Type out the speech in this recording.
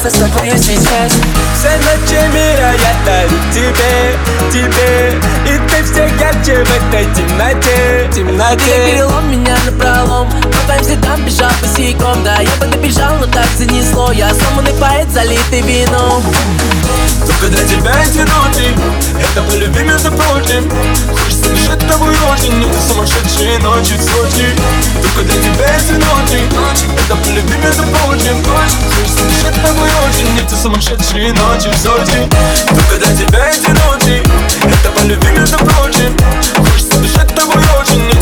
просто с тобой сейчас. Все ночи мира я дарю тебе, тебе. И ты все ярче в этой темноте, темноте. Ты перелом меня напролом, по твоим следам бежал босиком. Да, я бы добежал, но так занесло. Я сломанный поэт, залитый вином. Только для тебя эти ноты, это по любви, между прочим. Хочется дышать тобой очень, это сумасшедшие ночи в Сочи. Только для тебя эти ноты, это по любви, между прочим. Хочется дышать тобой очень, это сумасшедшие ночи в Сочи. Только для тебя эти ноты, это по любви, между прочим. Хочется дышать тобой очень,